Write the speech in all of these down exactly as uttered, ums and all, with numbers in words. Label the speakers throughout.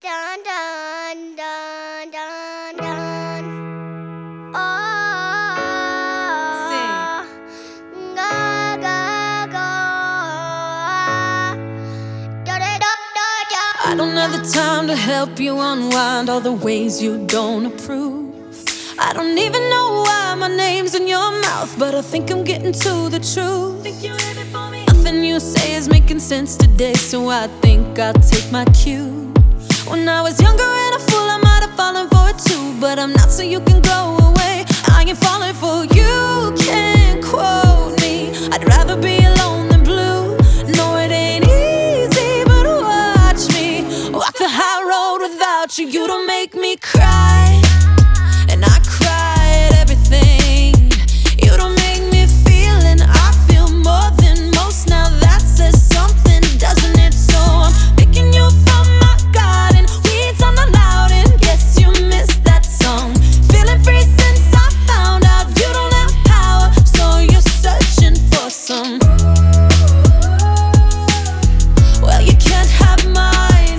Speaker 1: Dun dun dun dun dun. Oh, ga ga ga. Da da da da da.
Speaker 2: I don't have the time to help you unwind all the ways you don't approve. I don't even know why my name's in your mouth, but I think I'm getting to the truth. Think you're ready for me? Nothing you say is making sense today, so I think I'll take my cue. When I was younger and a fool, I might have fallen for it too, but I'm not, so you can go away. I ain't falling for you, can't quote me. I'd rather be alone than blue. No, it ain't easy, but watch me walk the high road without you. You don't make me cry, and I cry at everything. You don't make me feel, and I feel more than most. Now that says something, doesn't it? So I'm picking you from my garden, weeds on the loud, and guess you missed that song. Feeling free since I found out you don't have power, so you're searching for some. Well, you can't have mine.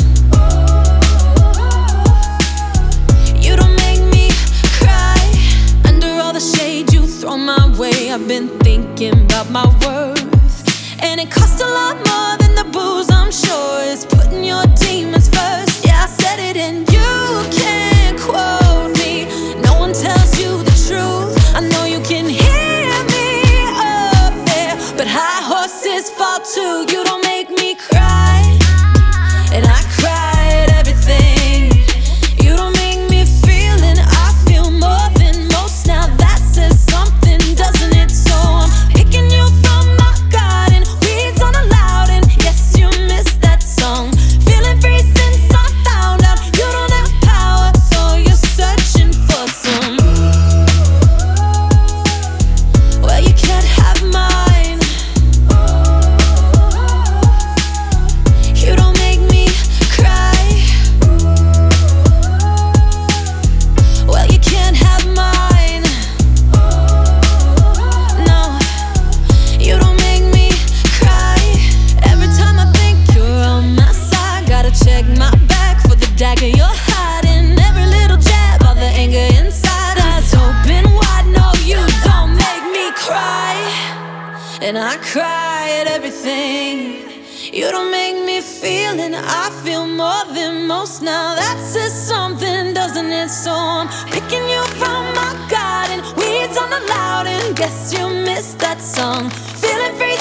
Speaker 2: You don't make me cry. Under all the shade you throw my way, I've been thinking about my worth, and it costs a lot more than the booze, I'm sure. It's putting your demons first. Yeah, I said it, and you can't quote me. No one tells you the truth. I know you can hear me up there, but high horses fall too. You don't make me cry, and I cry at everything. You don't make me feel, and I feel more than most. Now that says something, doesn't it? So I'm picking you from my garden, weeds on the loud, and yes, you missed that song. Feeling free since I found out you don't have power, so you're searching for some. Well, you can't have mine. You don't make me cry. Well, you can't have mine. No, you don't make me cry. Every time I think you're on my side, gotta check my back for the dagger you're hiding. Every little jab, all the anger inside. Eyes open wide, no, you don't make me cry, and I cry at everything. You don't make me feel, and I feel more than most. Now that says something, doesn't it? So I'm picking you from my garden, weeds on the loud, and guess you missed that song. Feeling free